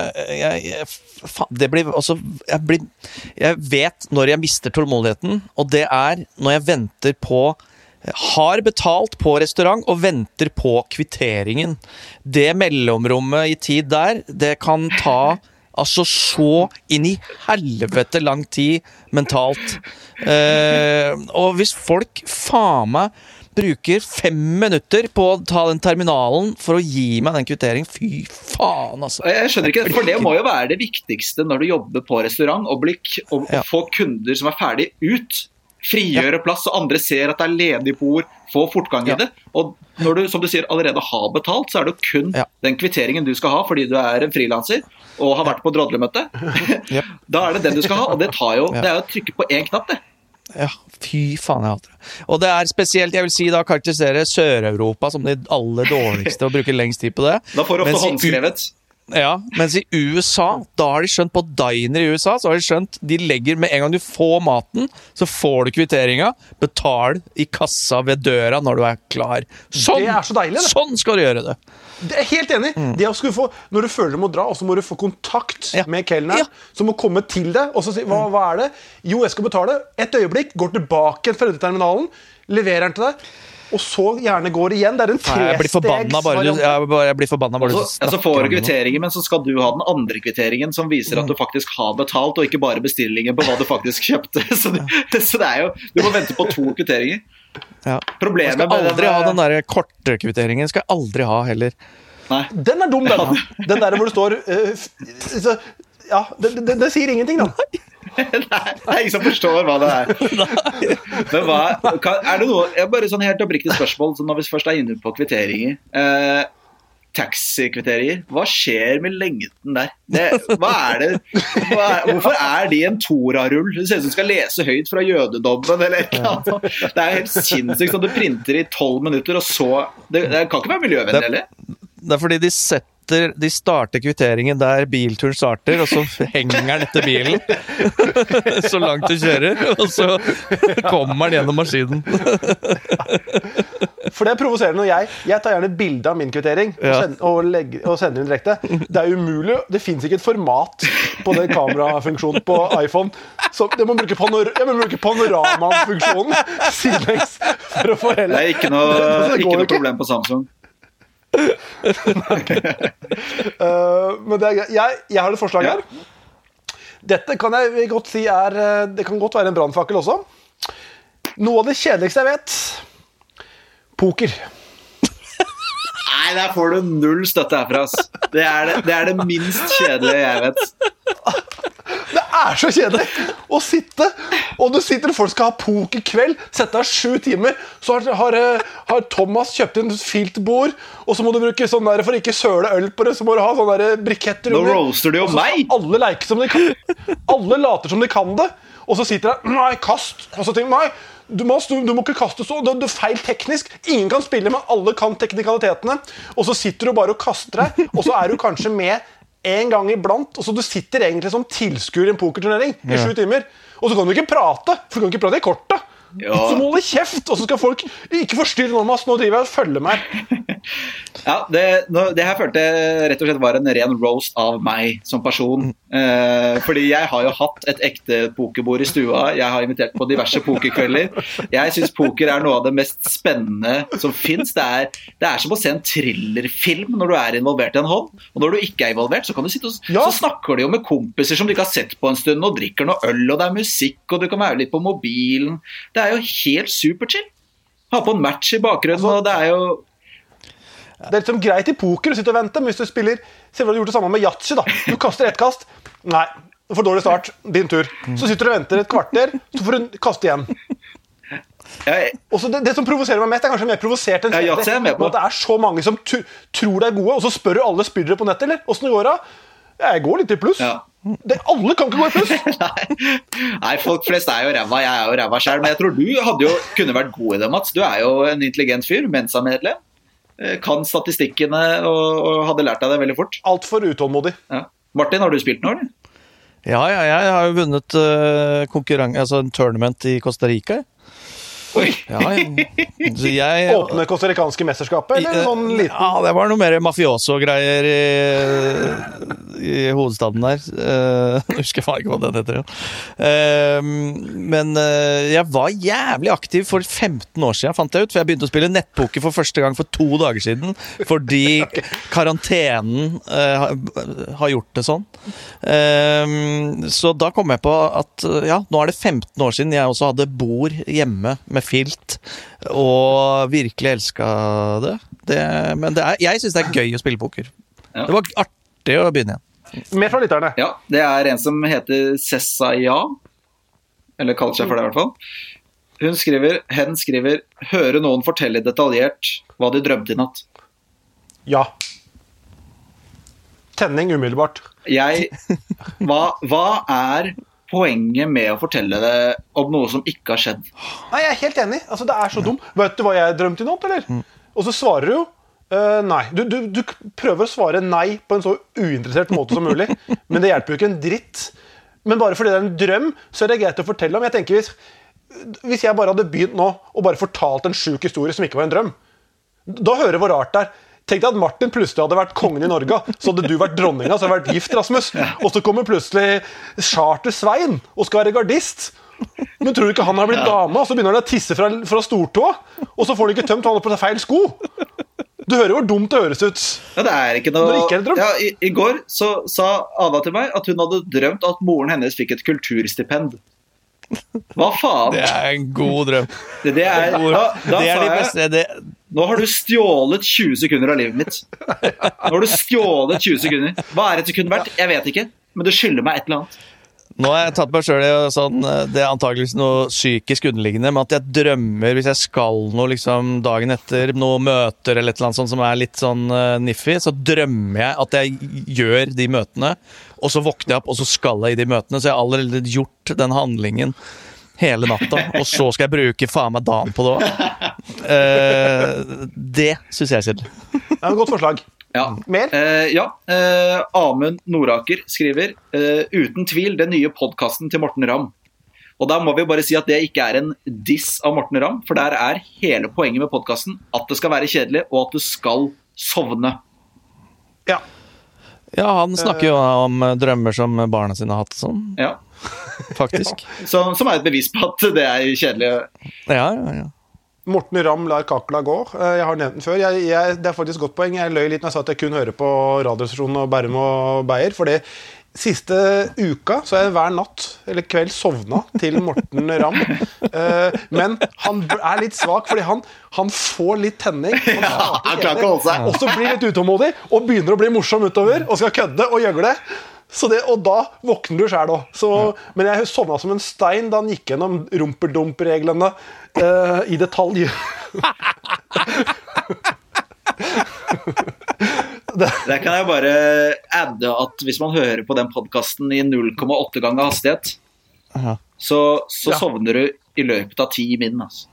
Speaker 3: det blir også jeg vet når jeg mister tålmodigheten, og det er når jeg venter på har betalt på restaurant og venter på kvitteringen. Det mellomrommet i tid der, det kan ta altså så inn i helvete lang tid mentalt. Og hvis folk faen meg bruker 5 minutter på å ta den terminalen for å gi meg den kvitteringen, fy faen altså.
Speaker 1: Jeg skjønner ikke, for det må jo være det viktigste når du jobber på restaurant, å få kunder som er ferdig ut, frigjøre plass, og andre ser at det er ledig bord, få fortgang i det. Og når du, som du sier, allerede har betalt, så er det kun den kvitteringen du skal ha, fordi du er en frilanser og har vært på drodlemøte. Da er det den du skal ha, og det er jo å trykke på en knapp, det.
Speaker 3: Ja, fy faen, jeg hater det. Og det er spesielt, jeg vil si, da karakterisere Sør-Europa som de aller dårligste og bruker lengst tid på det.
Speaker 1: Da får du ofte håndskrevet.
Speaker 3: Ja, mens i USA, da har de skjønt på diner i USA, så har de skjønt, de legger med en gang du får maten, så får du kvitteringa, betal i kassa ved døra når du er klar. Sånn,
Speaker 2: det er så deilig, det.
Speaker 3: Sånn skal du gjøre det.
Speaker 2: Det er helt enig. Det å skulle få, når du føler du må dra, og så må du få kontakt med kelneren, som må komme til deg, og så si, hva er det? Jo, jeg skal betale. Et øyeblikk, går tilbake til terminalen, leverer den til deg, og så gjerne går det igjen. Det er en trestegsvariant.
Speaker 3: Jeg blir forbanna bare.
Speaker 1: Så får du kvitteringen, men så skal du ha den andre kvitteringen som viser at du faktisk har betalt, og ikke bare bestillingen på hva du faktisk kjøpte. Så det er jo, du må vente på 2 kvitteringer. Problemet
Speaker 3: jeg skal aldri ha den der korte kvitteringen. Skal jeg aldri ha heller.
Speaker 1: Nei.
Speaker 2: Den er dum, den. Den der hvor det står det sier ingenting, da.
Speaker 1: Nei, det er ingen som forstår hva det er. Men er det noe, bare sånn helt oppriktig spørsmål, så når vi først er inne på kvitteringer, taxi-kvitteringer, hva skjer med lengden der? Hvorfor er de en Tora-rull? Det ser ut som du skal lese høyt fra jødedommen eller et eller annet. Det er helt sinnssykt når du printer i 12 minutter, og så det kan ikke være miljøvennlig, eller?
Speaker 3: Det er fordi de starter kvitteringen der bilturen starter, og så henger den etter bilen så langt du kjører, og så kommer den gjennom maskinen.
Speaker 2: For det er provoserende når jeg tar gjerne et bilde av min kvittering og sender den direkte. Det er umulig, det finnes ikke et format på den kamerafunksjonen på iPhone, så jeg må bruke panorama-funksjonen sidelengs for å få hele.
Speaker 1: Det er ikke noe problem på Samsung.
Speaker 2: Men det er greit. Jeg har et forslag her. Dette kan jeg godt si det kan godt være en brannfakkel også. Noe av det kjedeligste jeg vet, poker.
Speaker 1: Nei, der får du 0 støtte herfra, ass. Det er det minst kjedelige jeg vet.
Speaker 2: Det så kjedelig å sitte, og du sitter og folk skal ha pokerkveld, sette deg 7 timer, så har Thomas kjøpt inn filtbord, og så må du bruke sånn der, for ikke søle øl på det, så må du ha sånne der briketter under.
Speaker 1: Nå roaster du jo meg!
Speaker 2: Alle leker som de kan. Alle later som de kan det, og så sitter jeg, nei, kast, og så tenker jeg, nei, du må ikke kaste så, det er feil teknisk, ingen kan spille, men alle kan teknikalitetene, og så sitter du bare og kaster deg, og så er du kanskje med en gang iblant, og så du sitter egentlig som tilskuer i en pokerturnering i 7 timer, og så kan du ikke prate, for du kan ikke prate i kortet. Ja. Så må holde kjeft, og så skal folk ikke forstyrre noe, nå driver jeg og følger meg.
Speaker 1: Ja, det her følte jeg rett og slett var en ren roast av meg som person. Fordi jeg har jo hatt et ekte pokerbord i stua, jeg har invitert på diverse pokerkvelder. Jeg synes poker er noe av det mest spennende som finnes. Det er som å se en thrillerfilm når du er involvert i en hånd, og når du ikke er involvert, så kan du sitte og så snakker du jo med kompiser som du ikke har sett på en stund, og drikker noe øl, og det er musikk, og du kan være litt på mobilen. Det er jo helt superchill. Ha på en match i bakgrunnen, og det er jo...
Speaker 2: Det er liksom greit i poker å sitte og vente, men hvis du spiller, se hva du har gjort det samme med Yatzy da. Du kaster ett kast, nei, for dårlig start, din tur. Så sitter du og venter et kvarter, så får du kaste igjen. Og så det som provoserer meg mest, er kanskje mer provosert enn
Speaker 1: Yatzy er med på.
Speaker 2: At det er så mange som tror det er gode, og så spør du alle spillere på nettet, eller? Hvordan går det? Jeg går litt i pluss.
Speaker 1: Ja.
Speaker 2: Alle kan ikke gå i pluss.
Speaker 1: Nei, folk flest er jo ræva, jeg er jo ræva selv, men jeg tror du kunne vært god i det, Mats. Du er jo en intelligent fyr, Mensa-medlem. Kan statistikkene og hadde lært deg det veldig fort.
Speaker 2: Alt for utålmodig.
Speaker 1: Ja. Martin, har du spilt nå, eller?
Speaker 3: Ja, jeg har jo vunnet en tournament i Costa Rica.
Speaker 1: Oi.
Speaker 3: Så jeg
Speaker 2: åpne kostarikanske mesterskapet, eller sånn liten?
Speaker 3: Ja, det var noe mer mafioso-greier i hovedstaden der. Jeg husker faen ikke hva den heter. Men jeg var jævlig aktiv for 15 år siden, fant jeg ut, for jeg begynte å spille nettpoker for første gang for 2 dager siden, fordi karantenen har gjort det sånn. Så da kom jeg på at nå er det 15 år siden jeg også hadde bord hjemme med filt, og virkelig elsket det. Men jeg synes det er gøy å spille poker. Ja. Det var artig å begynne igjen.
Speaker 2: Mer fra lytterne.
Speaker 1: Ja, det er en som heter Sessaya, eller kaller seg for det i hvert fall. Hen skriver, høre noen fortelle detaljert hva de drømte i natt.
Speaker 2: Ja. Tenning umiddelbart.
Speaker 1: Hva er poenget med å fortelle det om noe som ikke har skjedd?
Speaker 2: Nei, jeg er helt enig. Altså, det er så dumt. Vet du hva jeg drømte i natt, eller? Og så svarer du jo nei. Du prøver å svare nei på en så uinteressert måte som mulig, men det hjelper jo ikke en dritt. Men bare fordi det er en drøm, så er det greit å fortelle om. Jeg tenker hvis jeg bare hadde begynt nå og bare fortalt en syk historie som ikke var en drøm, da hører hvor rart det er. Tenk deg at Martin plutselig hadde vært kongen i Norge, så hadde du vært dronninga, så hadde vært gift, Rasmus. Og så kommer plutselig Charter Svein og skal være gardist. Men tror du ikke han har blitt dame, og så begynner han å tisse fra stortåa, og så får du ikke tømt, han har på seg feil sko. Du hører hvor dumt det høres ut.
Speaker 1: Ja, det er ikke noe...
Speaker 2: Når det ikke er en drøm.
Speaker 1: Ja, i går så sa Ada til meg at hun hadde drømt at moren hennes fikk et kulturstipend. Hva faen?
Speaker 3: Det er en god drøm.
Speaker 1: Det er
Speaker 3: de beste.
Speaker 1: Nå har du stjålet 20 sekunder av livet mitt. Nå har du stjålet 20 sekunder. Hva er et sekund verdt? Jeg vet ikke, men det skylder meg et eller annet.
Speaker 3: Nå har jeg tatt meg selv sånn, det er antageligvis noe psykisk underliggende, men at jeg drømmer hvis jeg skal noe liksom dagen etter, noe møter eller et eller annet sånt som er litt sånn niffy, så drømmer jeg at jeg gjør de møtene, og så våkner jeg opp, og så skal jeg i de møtene, så jeg har allerede gjort den handlingen hele natta, og så skal jeg bruke faen meg dagen på det også. Det synes jeg er kjedelig.
Speaker 2: Det er et godt forslag.
Speaker 1: Ja.
Speaker 2: Mer?
Speaker 1: Amund Noraker skriver uten tvil den nye podcasten til Morten Ramm. Og da må vi bare si at det ikke er en diss av Morten Ramm, for der er hele poenget med podcasten at det skal være kjedelig, og at du skal sovne.
Speaker 2: Ja.
Speaker 3: Ja, han snakker jo om drømmer som barna sine har hatt sånn.
Speaker 1: Ja.
Speaker 3: Faktisk.
Speaker 1: Som er et bevis på at det er kjedelig.
Speaker 3: Ja.
Speaker 2: Morten Ramm lar kakla gå. Jeg har nevnt den før. Det er faktisk godt poeng. Jeg løy litt når jeg sa at jeg kun hører på radiostasjonen og Bærum og Beyer, fordi siste uka så er jeg hver natt eller kveld sovna til Morten Ramm. Men han er litt svak, fordi han får litt tenning.
Speaker 1: Han klarer ikke å holde seg.
Speaker 2: Og så blir litt utålmodig og begynner å bli morsom utover og skal kødde og gjøgle. Og da våkner du selv også. Men jeg sovna som en stein da han gikk gjennom rumperdump-reglene i detalj.
Speaker 1: Der kan jeg bare adde at hvis man hører på den podcasten i 0,8 ganger hastighet, så sovner du i løpet av 10 min. Altså.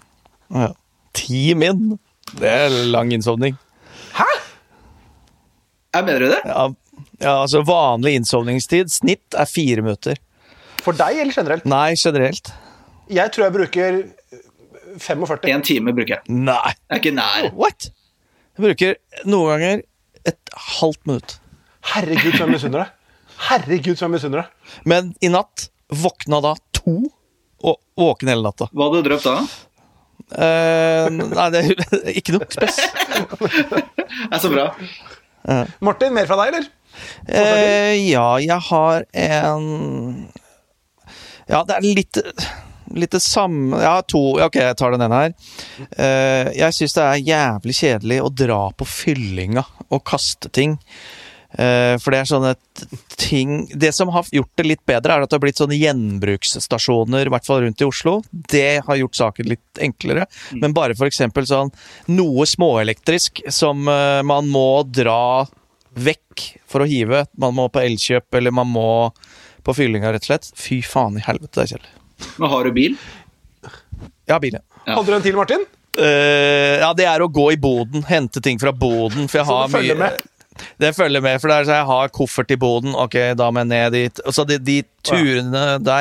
Speaker 3: 10 min? Det lang innsovning.
Speaker 2: Hæ?
Speaker 1: Mener du det?
Speaker 3: Ja, altså vanlig innsovningstid, snitt 4 minutter.
Speaker 2: For deg eller generelt?
Speaker 3: Nei, generelt.
Speaker 2: Jeg tror jeg bruker 45.
Speaker 1: 1 time bruker jeg.
Speaker 3: Nei.
Speaker 1: Det ikke nær.
Speaker 3: What? Jeg bruker noen ganger et halvt minutt.
Speaker 2: Herregud, så jeg misunner deg.
Speaker 3: Men i natt våkna da 2 og våken hele natta.
Speaker 1: Hva hadde du drømt da?
Speaker 3: Nei, det er ikke noe spes.
Speaker 1: Det er så bra.
Speaker 2: Martin, mer fra deg, eller?
Speaker 3: Ja, jeg har en... Ja, det er litt det samme. Jeg har 2. Ok, jeg tar den ene her. Jeg synes det er jævlig kjedelig å dra på fyllinga og kaste ting. For det er sånne ting... Det som har gjort det litt bedre er at det har blitt sånne gjenbruksstasjoner, i hvert fall rundt i Oslo. Det har gjort saken litt enklere. Men bare for eksempel sånn noe småelektrisk som man må dra vekk for å hive. Man må på elkjøp, eller man må på fyllinga, rett og slett. Fy faen i helvete, det er kjedelig.
Speaker 1: Men har du bil?
Speaker 3: Ja, bil, ja.
Speaker 2: Hadde du en til, Martin?
Speaker 3: Ja, det er å gå i boden, hente ting fra boden, for jeg har mye... Det følger med, for det er så jeg har koffert i boden. Ok, da må jeg ned dit. Og så de turene der,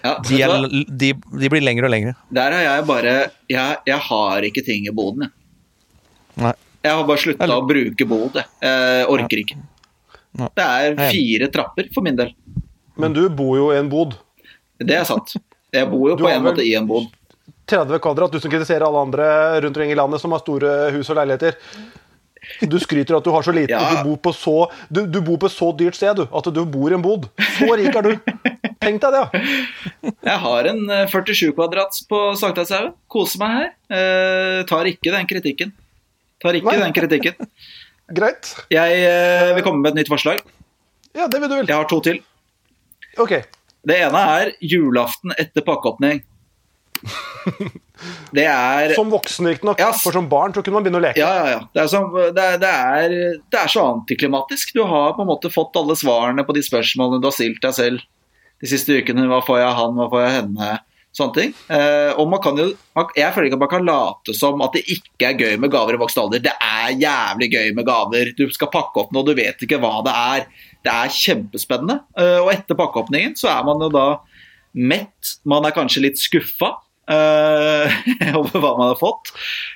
Speaker 3: de blir lengre og lengre.
Speaker 1: Der har jeg bare... Jeg har ikke ting i boden, jeg.
Speaker 3: Nei.
Speaker 1: Jeg har bare sluttet å bruke bod. Jeg orker ikke. Det er 4 trapper for min del.
Speaker 2: Men du bor jo i en bod.
Speaker 1: Det er sant. Jeg bor jo på en måte i en bod.
Speaker 2: 30 kvadrat, du som kritiserer alle andre rundt omkring i landet som har store hus og leiligheter. Du skryter at du har så lite, du bor på så dyrt sted, at du bor i en bod. Så rik er du. Tenk deg det, ja.
Speaker 1: Jeg har en 47 kvadrats på Sankthanshaugen. Koser meg her. Tar ikke den kritikken.
Speaker 2: Greit.
Speaker 1: Jeg vil komme med et nytt forslag.
Speaker 2: Ja, det vil du vel.
Speaker 1: Jeg har 2 til.
Speaker 2: Ok.
Speaker 1: Det ene er julaften etter pakkeåpning. Det er... Som
Speaker 2: voksen ikke nok, for som barn så kunne man begynne å leke.
Speaker 1: Ja. Det er så antiklimatisk. Du har på en måte fått alle svarene på de spørsmålene du har stilt deg selv de siste ukene. Hva får jeg han, hva får jeg henne? Sånne ting. Og man kan jo... Jeg føler ikke at man kan late som at det ikke er gøy med gaver i voksen alder. Det er jævlig gøy med gaver. Du skal pakke opp noe, du vet ikke hva det er. Det er kjempespennende. Og etter pakkeåpningen så er man jo da mett. Man er kanskje litt skuffet over hva man har fått.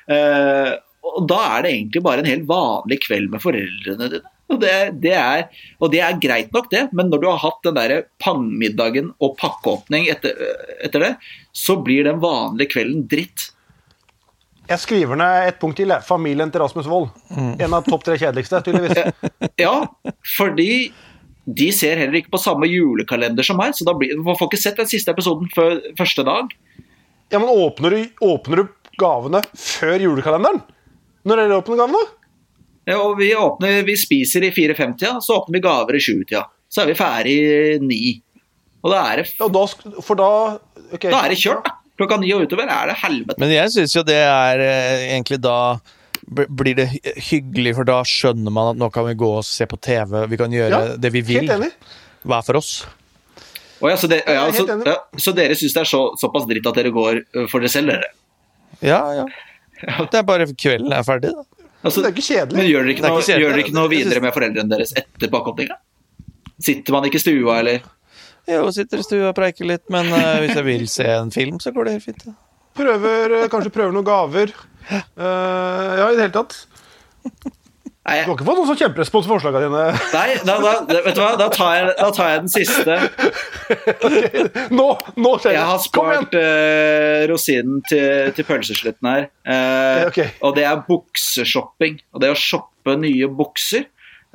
Speaker 1: Og da er det egentlig bare en helt vanlig kveld med foreldrene dine. Og det er greit nok det, men når du har hatt den der pangmiddagen og pakkeåpning etter det, så blir den vanlige kvelden dritt.
Speaker 2: Jeg skriver ned et punkt til, familien til Rasmus Wold. En av topp 3 kjedeligste, tydeligvis.
Speaker 1: Ja, fordi de ser heller ikke på samme julekalender som meg, så man får ikke sett den siste episoden før første dag.
Speaker 2: Ja, men åpner du gavene før julekalenderen? Når er det åpne gavene?
Speaker 1: Ja, og vi spiser i 4-5-tida, så åpner vi gaver i 7-tida. Så er vi ferdig i 9. Og da er det... Da er det kjørt, da. Klokka 9 og utover er det helvete.
Speaker 3: Men jeg synes jo det er egentlig da blir det hyggelig, for da skjønner man at nå kan vi gå og se på TV, vi kan gjøre det vi vil.
Speaker 2: Helt enig.
Speaker 3: Hva for oss?
Speaker 1: Så dere synes det er såpass dritt at dere går for dere selv, dere?
Speaker 3: Ja. Det er bare kvelden er ferdig, da.
Speaker 2: Det er ikke kjedelig.
Speaker 1: Men gjør dere ikke noe videre med foreldrene deres etter pakkeåpninga? Sitter man ikke i stua, eller?
Speaker 3: Jo, sitter i stua og preiker litt, men hvis jeg vil se en film, så går det helt fint. Ja.
Speaker 2: Kanskje prøver noen gaver. Ja, i det hele tatt.
Speaker 1: Nei,
Speaker 2: du har ikke fått noen sånn kjemperespons på forslagene dine?
Speaker 1: Nei, vet du hva? Da tar jeg den siste.
Speaker 2: Okay. Nå skjer det.
Speaker 1: Jeg har spart rosinen til pølseslutten her.
Speaker 2: Okay.
Speaker 1: Og det er bukseshopping. Og det å shoppe nye bukser.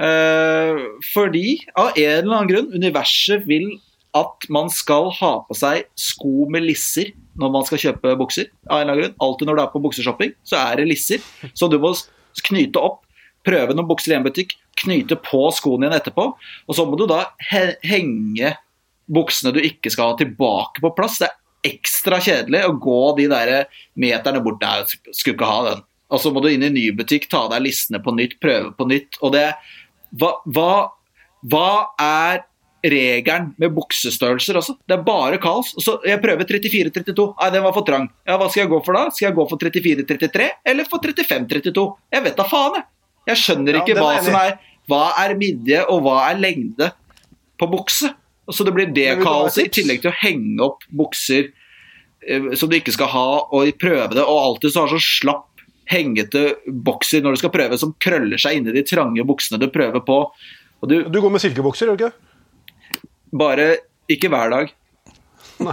Speaker 1: Fordi, av en eller annen grunn, universet vil at man skal ha på seg sko med lisser når man skal kjøpe bukser. Av en eller annen grunn. Alltid når du er på bukseshopping, så er det lisser. Så du må knyte opp, prøve noen bukser i en butikk, knyte på skoen igjen etterpå, og så må du da henge buksene du ikke skal ha tilbake på plass. Det ekstra kjedelig å gå de der meterne bort der, skulle ikke ha den. Og så må du inn i ny butikk, ta deg listene på nytt, prøve på nytt, og det, hva regelen med buksestørrelser også? Det bare kaos. Så jeg prøver 34-32. Nei, den var for trang. Ja, hva skal jeg gå for da? Skal jeg gå for 34-33 eller for 35-32? Jeg vet da faen, jeg. Jeg skjønner ikke hva midje og hva lengde på bukse. Så det blir det kaoset i tillegg til å henge opp bukser som du ikke skal ha, og prøve det, og alltid så har så slapp hengete bukser når du skal prøve, som krøller seg inni de trange buksene du prøver på. Og
Speaker 2: du går med silkebukser, gjør du ikke?
Speaker 1: Bare ikke hver dag.
Speaker 2: Nei.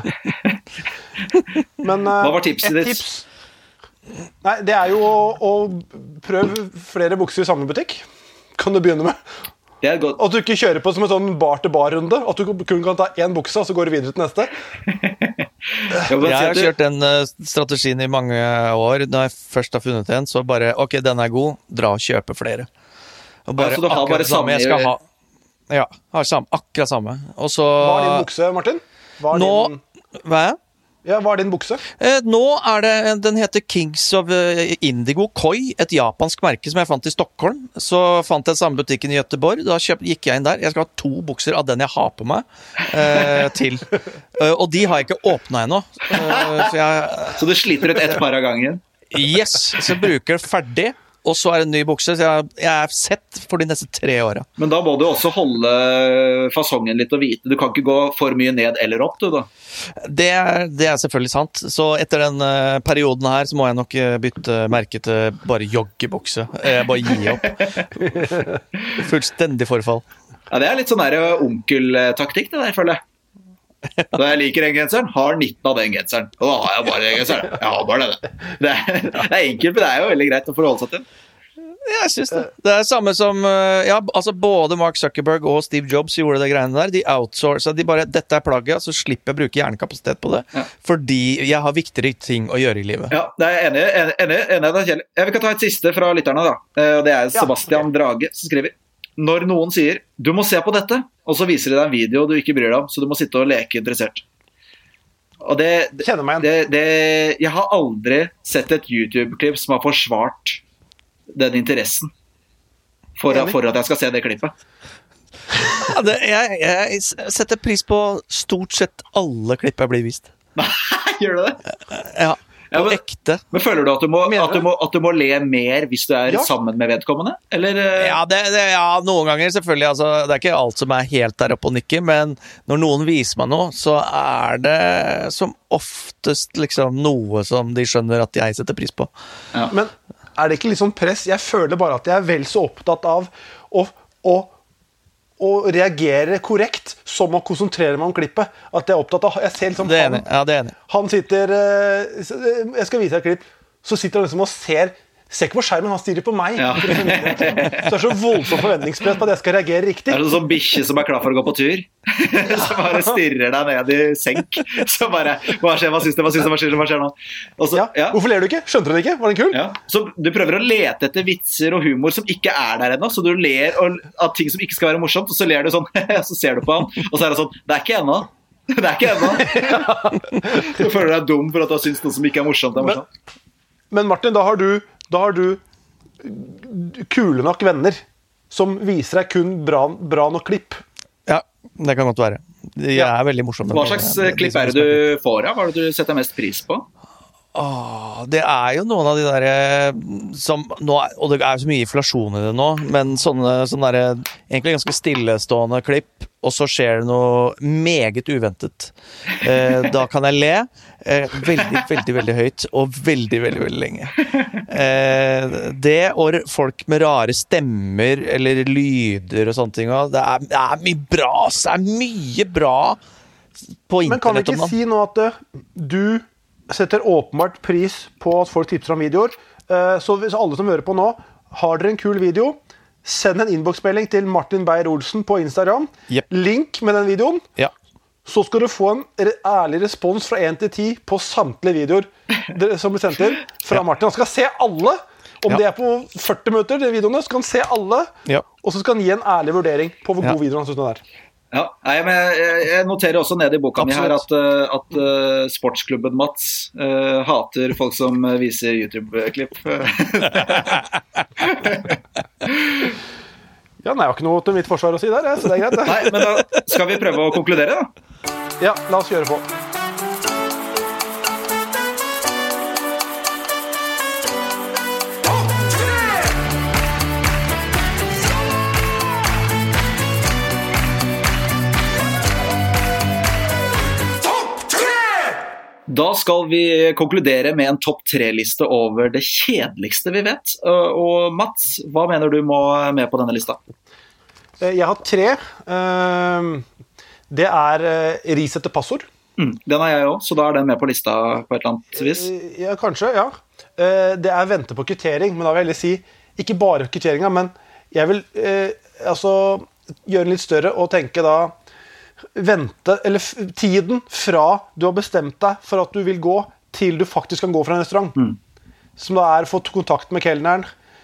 Speaker 2: Men
Speaker 1: hva var tipset ditt?
Speaker 2: Tips? Nei, det jo å prøve flere bukser i samme butikk. Kan du begynne med?
Speaker 1: Det godt.
Speaker 2: At du ikke kjører på som en sånn bar-til-bar-runde. At du kun kan ta én bukse, og så går du videre til neste.
Speaker 3: Jeg har kjørt den strategien i mange år. Når jeg først har funnet en, så bare, ok, den god, dra og kjøpe flere. Og bare,
Speaker 1: så du har bare samme
Speaker 3: jeg skal ha. Ja, akkurat samme. Og så,
Speaker 2: hva din bukse, Martin?
Speaker 3: Hva
Speaker 2: Ja, hva din bukse?
Speaker 3: Nå den heter Kings of Indigo Koi, et japansk merke som jeg fant i Stockholm. Så fant jeg samme butikken i Göteborg. Da gikk jeg inn der. Jeg skal ha 2 bukser av den jeg har på meg til. Og de har jeg ikke åpnet ennå.
Speaker 1: Så du sliter ut et par av gangen?
Speaker 3: Yes, så jeg bruker det ferdig. Og så det en ny bukse, så jeg sett for de neste 3 årene.
Speaker 1: Men da må du også holde fasongen litt og vite. Du kan ikke gå for mye ned eller opp, du da?
Speaker 3: Det selvfølgelig sant. Så etter den perioden her, så må jeg nok bytte merke til bare joggebukse. Bare gi opp. Fullstendig forfall.
Speaker 1: Ja, det litt sånn der onkeltaktikk, det der, føler jeg. Da jeg liker den genseren, har 19 av den genseren. Og da har jeg bare den genseren. Jeg har bare det. Det enkelt, men det jo veldig greit å forholde seg til.
Speaker 3: Jeg synes det. Det samme som, ja, altså både Mark Zuckerberg og Steve Jobs gjorde det greiene der. De outsourcet, de bare, dette plagget, så slipper jeg å bruke hjernekapasitet på det. Ja. Fordi jeg har viktigere ting å gjøre i livet. Ja,
Speaker 1: det enig, det kjedelig. Vi kan ta et siste fra lytterne da. Og det Sebastian Drage som skriver: når noen sier, du må se på dette, og så viser de deg en video du ikke bryr deg om, så du må sitte og leke interessert. Og
Speaker 2: kjenner meg igjen.
Speaker 1: Jeg har aldri sett et YouTube-klipp som har forsvart den interessen for at jeg skal se det klippet.
Speaker 3: Ja, jeg setter pris på stort sett alle klipp jeg blir vist.
Speaker 1: Gjør du det?
Speaker 3: Ja. På ekte.
Speaker 1: Men føler du at du må le mer hvis du sammen med vedkommende? Eller?
Speaker 3: Ja, noen ganger selvfølgelig. Altså, det ikke alt som helt der oppe og nikker, men når noen viser meg noe, så det som oftest liksom noe som de skjønner at jeg setter pris på.
Speaker 2: Ja. Men det ikke litt sånn press? Jeg føler bare at jeg vel så opptatt av å reagere korrekt som å konsentrere meg om klippet. At jeg opptatt av, jeg ser liksom
Speaker 3: det enig.
Speaker 2: Han sitter, jeg skal vise deg et klipp, så sitter han liksom og ser ikke på skjermen, han stirrer på meg. Ja. Så det så voldsomt forventningspress på at jeg skal reagere riktig.
Speaker 1: Det sånn bikkje som klar for å gå på tur, som bare stirrer deg ned i senk, så bare, hva skjer nå? Så,
Speaker 2: ja. Hvorfor ler du ikke? Skjønte du det ikke? Var den kul?
Speaker 1: Ja. Så du prøver å lete etter vitser og humor som ikke der ennå, så du ler av ting som ikke skal være morsomt, og så ler du sånn, så ser du på han, og så det sånn, det ikke ennå. Du føler deg dum for at du har syntes noe som ikke morsomt morsomt.
Speaker 2: Men Martin, da har du kule nok venner som viser deg kun bra nok klipp.
Speaker 3: Ja, det kan godt være. De veldig morsomme.
Speaker 1: Hva slags klipp det du får av? Hva det du setter mest pris på?
Speaker 3: Det jo noen av de der som nå, og det så mye inflasjon i det nå, men sånne der, egentlig ganske stillestående klipp, og så skjer det noe meget uventet. Da kan jeg le veldig, veldig, veldig høyt, og veldig, veldig, veldig lenge. Det og folk med rare stemmer, eller lyder og sånne ting, det mye bra, det mye bra på internett.
Speaker 2: Men kan vi ikke si nå at du setter åpenbart pris på at folk tipser om videoer, så hvis alle som hører på nå, har dere en kul video, send en innboksmelding til Martin Beyer-Olsen på Instagram, link med den videoen, så skal du få en ærlig respons fra 1 til 10 på samtlige videoer som blir sendt til fra Martin. Han skal se alle, Om det på 40 minutter, de videoene, så kan han se alle, og så skal han gi en ærlig vurdering på hvor god video han synes den
Speaker 1: Ja, nei, men jeg noterer også ned i boka mi her at sportsklubben Mats hater folk som viser YouTube-klipp.
Speaker 2: Ja, nei, jeg har ikke noe til mitt forsvar å si der, så det greit.
Speaker 1: Nei, men da skal vi prøve å konkludere da.
Speaker 2: Ja, la oss kjøre på.
Speaker 1: Da skal vi konkludere med en topp 3-liste over det kjedeligste vi vet. Og Mats, hva mener du må med på denne lista?
Speaker 2: Jeg har 3. Det reset passord.
Speaker 1: Den har jeg også, så da den med på lista på et eller annet vis?
Speaker 2: Ja, kanskje, ja. Det vente på kvittering, men da vil jeg si, ikke bare kvitteringen, men jeg vil gjøre den litt større og tenke da, vente, eller tiden fra du har bestemt deg for at du vil gå til du faktisk kan gå fra en restaurant som da fått kontakt med kelneren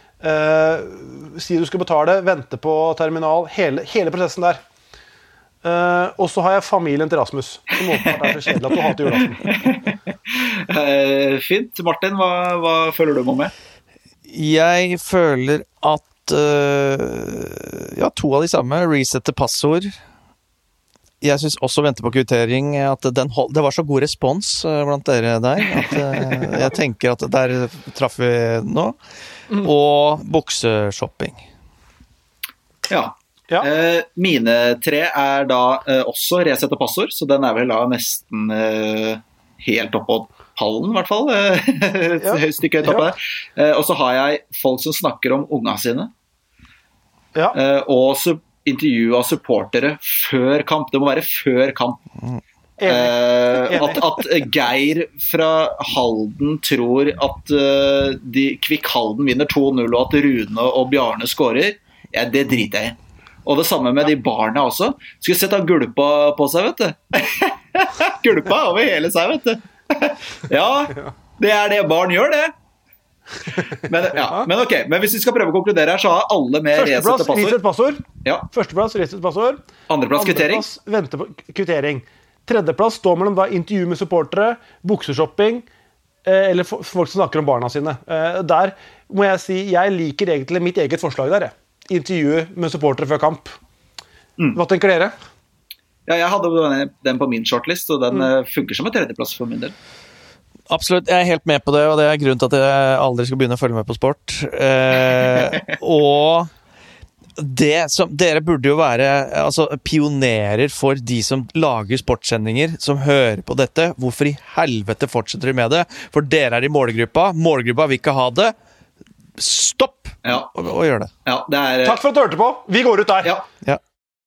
Speaker 2: si du skal betale, vente på terminal, hele prosessen der og så har jeg familien til Rasmus som åpenbart så kjedelig at du hater julaften.
Speaker 1: Fint, Martin, hva føler du med?
Speaker 3: Jeg føler at 2 av de samme, resette passord. Jeg synes også vente på kvittering at det var så god respons blant dere der at jeg tenker at der traff vi nå og bukseshopping
Speaker 1: ja. Mine 3 da også resette passord så den vel da nesten helt opp på pallen i hvert fall et høyt stykke høyt oppe og så har jeg folk som snakker om unga sine og så intervju av supportere før kamp. Det må være før kamp. At Geir fra Halden tror at Kvikk Halden vinner 2-0 og at Rune og Bjarne skårer, det driter jeg i. Og det samme med de barna også. Skulle sett han gulpa på seg, vet du. Gulpa over hele seg, vet du. Ja, det det barn gjør, det. Men ok, men hvis vi skal prøve å konkludere her så har alle med
Speaker 2: reset passord Førsteplass, reset passord
Speaker 1: Andreplass, kvittering
Speaker 2: vente på kvittering Tredjeplass står mellom da intervju med supportere bukseshopping eller folk som snakker om barna sine der må jeg si, jeg liker egentlig mitt eget forslag der intervju med supportere før kamp Hva tenker dere?
Speaker 1: Ja, jeg hadde den på min shortlist og den funker som en tredjeplass for min del
Speaker 3: Absolutt, jeg helt med på det, og det grunnen til at jeg aldri skal begynne å følge med på sport. Og det som, dere burde jo være pionerer for de som lager sportssendinger, som hører på dette. Hvorfor i helvete fortsetter de med det? For dere i målgruppa. Målgruppa vil ikke ha det. Stopp! Og gjør det.
Speaker 1: Ja, det
Speaker 2: Takk for at du hørte på. Vi går ut der.
Speaker 3: Ja.